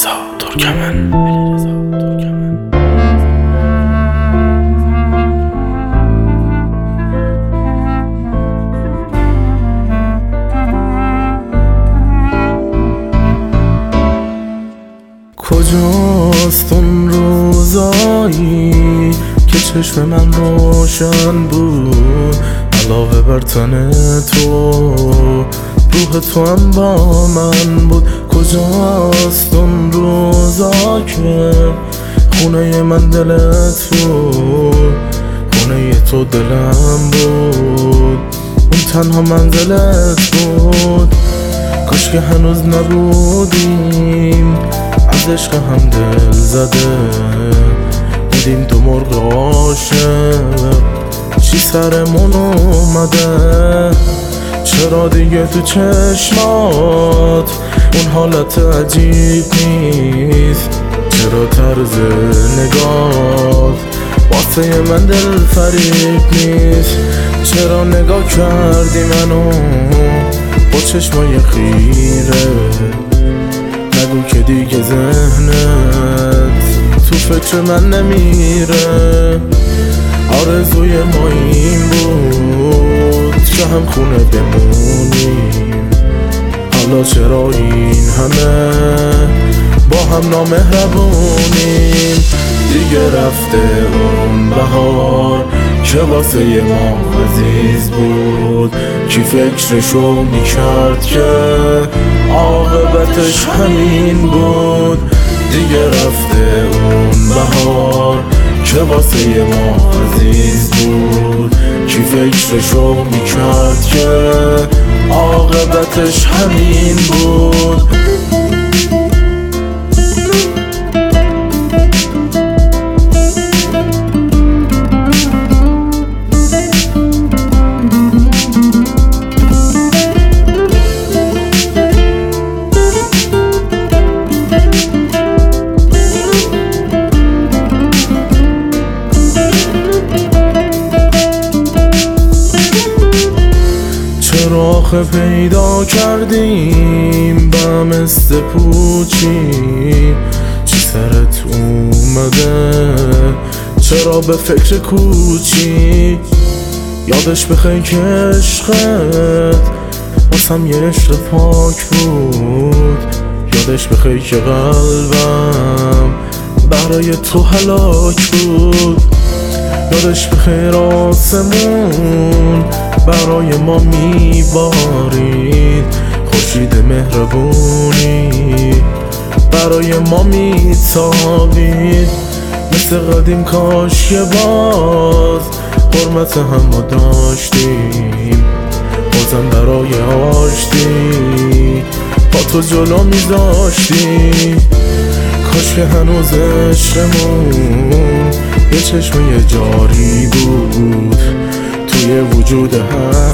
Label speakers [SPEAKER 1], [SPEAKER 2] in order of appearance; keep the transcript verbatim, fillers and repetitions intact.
[SPEAKER 1] علیرضا ترکمن.
[SPEAKER 2] کجاست اون روزایی که چشم من روشن بود، علاوه بر تن تو روح تو هم با من بود. کجاست اون روزا که خونه من دل تو، خونه تو دلم بود، اون تنها منزلت بود. کاش که هنوز نبودیم از عشق هم دل زده، بودیم دو مرغ عاشق چی سرمون اومده. چرا دیگه تو چشمات اون حالت عجیب نیست؟ چرا طرز نگات واسه من دل فریب نیست؟ چرا نگاه کردی منو با چشمای خیره؟ نگو که دیگه ذهنت تو فکر من نمیره. آرزوی ما این بود که هم خونه بمونیم، حالا چرا این همه با هم نامهربونیم؟ دیگه رفته اون بهار که واسه ما عزیز بود، کی فکرشو میکرد که عاقبتش همین بود؟ دیگه رفته اون بهار که واسه ما عزیز بود، کی فکرشو میکرد که عاقبتش همین بود؟ آخه پیدا کردیم به مثل پوچی، چی سرت اومده؟ چرا به فکر کوچی؟ یادش بخیر که عشقت واسم یه عشق پاک بود، یادش بخیر که قلبم برای تو هلاک بود، یادش بخیر آسمون برای ما میبارید، خورشید مهربونی برای ما میتابید. مثل قدیم کاش که باز حرمت هم ما داشتیم، بازم برای آشتی با تو جلو میذاشتی. کاش که هنوز عشقمون یه چشمه جاری بود توی وجود هم